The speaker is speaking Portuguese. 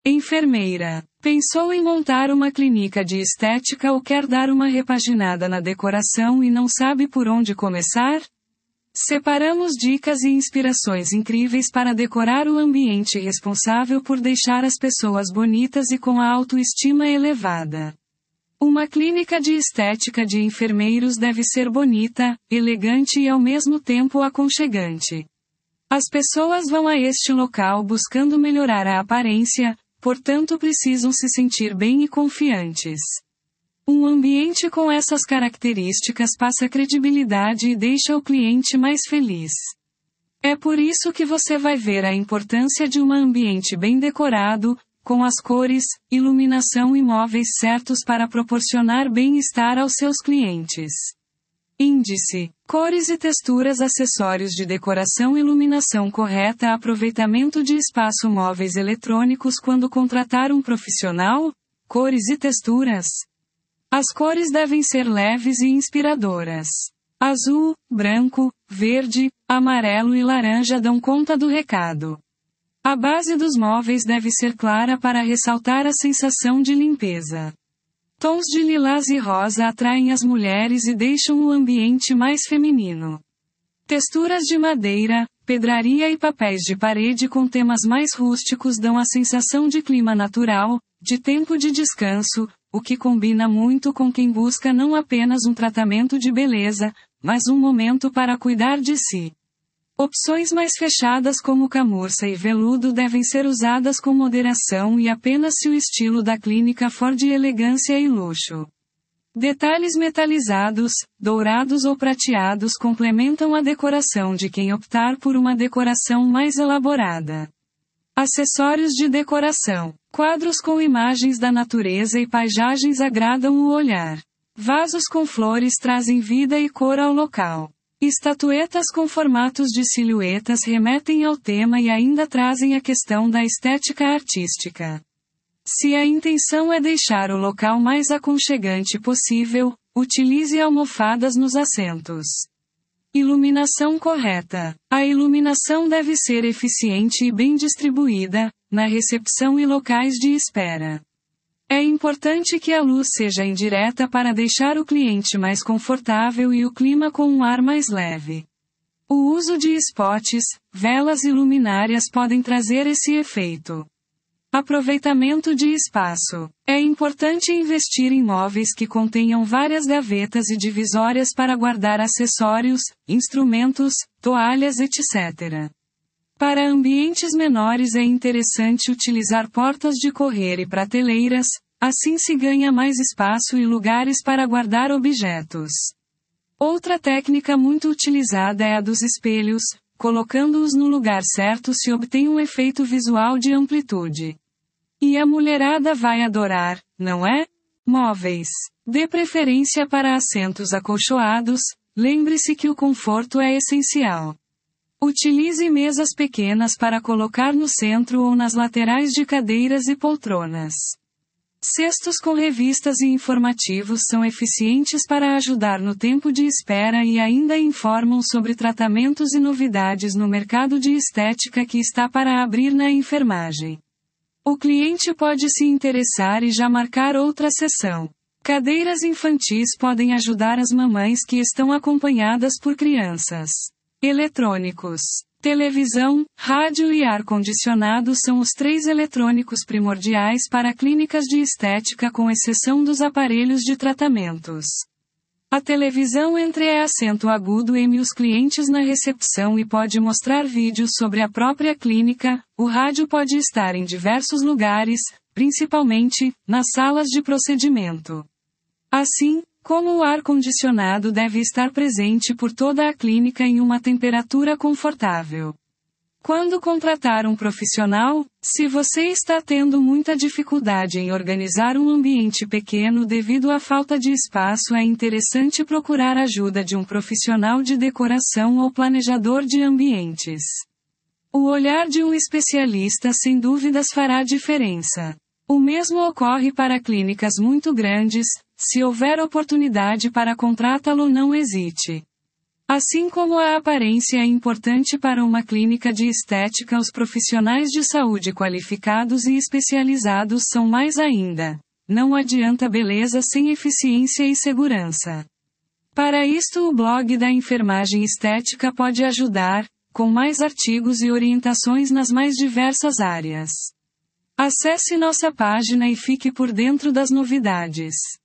Enfermeira. Pensou em montar uma clínica de estética ou quer dar uma repaginada na decoração e não sabe por onde começar? Separamos dicas e inspirações incríveis para decorar o ambiente responsável por deixar as pessoas bonitas e com a autoestima elevada. Uma clínica de estética de enfermeiros deve ser bonita, elegante e ao mesmo tempo aconchegante. As pessoas vão a este local buscando melhorar a aparência, portanto precisam se sentir bem e confiantes. Um ambiente com essas características passa credibilidade e deixa o cliente mais feliz. É por isso que você vai ver a importância de um ambiente bem decorado, com as cores, iluminação e móveis certos para proporcionar bem-estar aos seus clientes. Índice: cores e texturas, acessórios de decoração, iluminação correta, aproveitamento de espaço, móveis eletrônicos. Quando contratar um profissional, cores e texturas. As cores devem ser leves e inspiradoras. Azul, branco, verde, amarelo e laranja dão conta do recado. A base dos móveis deve ser clara para ressaltar a sensação de limpeza. Tons de lilás e rosa atraem as mulheres e deixam o ambiente mais feminino. Texturas de madeira, pedraria e papéis de parede com temas mais rústicos dão a sensação de clima natural, de tempo de descanso, o que combina muito com quem busca não apenas um tratamento de beleza, mas um momento para cuidar de si. Opções mais fechadas como camurça e veludo devem ser usadas com moderação e apenas se o estilo da clínica for de elegância e luxo. Detalhes metalizados, dourados ou prateados complementam a decoração de quem optar por uma decoração mais elaborada. Acessórios de decoração. Quadros com imagens da natureza e paisagens agradam o olhar. Vasos com flores trazem vida e cor ao local. Estatuetas com formatos de silhuetas remetem ao tema e ainda trazem a questão da estética artística. Se a intenção é deixar o local mais aconchegante possível, utilize almofadas nos assentos. Iluminação correta. A iluminação deve ser eficiente e bem distribuída, na recepção e locais de espera. É importante que a luz seja indireta para deixar o cliente mais confortável e o clima com um ar mais leve. O uso de spots, velas e luminárias podem trazer esse efeito. Aproveitamento de espaço. É importante investir em móveis que contenham várias gavetas e divisórias para guardar acessórios, instrumentos, toalhas, etc. Para ambientes menores é interessante utilizar portas de correr e prateleiras, assim se ganha mais espaço e lugares para guardar objetos. Outra técnica muito utilizada é a dos espelhos, colocando-os no lugar certo se obtém um efeito visual de amplitude. E a mulherada vai adorar, não é? Móveis. Dê preferência para assentos acolchoados, lembre-se que o conforto é essencial. Utilize mesas pequenas para colocar no centro ou nas laterais de cadeiras e poltronas. Cestos com revistas e informativos são eficientes para ajudar no tempo de espera e ainda informam sobre tratamentos e novidades no mercado de estética que está para abrir na enfermagem. O cliente pode se interessar e já marcar outra sessão. Cadeiras infantis podem ajudar as mamães que estão acompanhadas por crianças. Eletrônicos. Televisão, rádio e ar-condicionado são os 3 eletrônicos primordiais para clínicas de estética com exceção dos aparelhos de tratamentos. A televisão é assento agudo em os clientes na recepção e pode mostrar vídeos sobre a própria clínica. O rádio pode estar em diversos lugares, principalmente nas salas de procedimento. Assim, como o ar-condicionado deve estar presente por toda a clínica em uma temperatura confortável. Quando contratar um profissional, se você está tendo muita dificuldade em organizar um ambiente pequeno devido à falta de espaço, é interessante procurar ajuda de um profissional de decoração ou planejador de ambientes. O olhar de um especialista sem dúvidas fará diferença. O mesmo ocorre para clínicas muito grandes. Se houver oportunidade para contratá-lo, não hesite. Assim como a aparência é importante para uma clínica de estética, os profissionais de saúde qualificados e especializados são mais ainda. Não adianta beleza sem eficiência e segurança. Para isto, o blog da Enfermagem Estética pode ajudar, com mais artigos e orientações nas mais diversas áreas. Acesse nossa página e fique por dentro das novidades.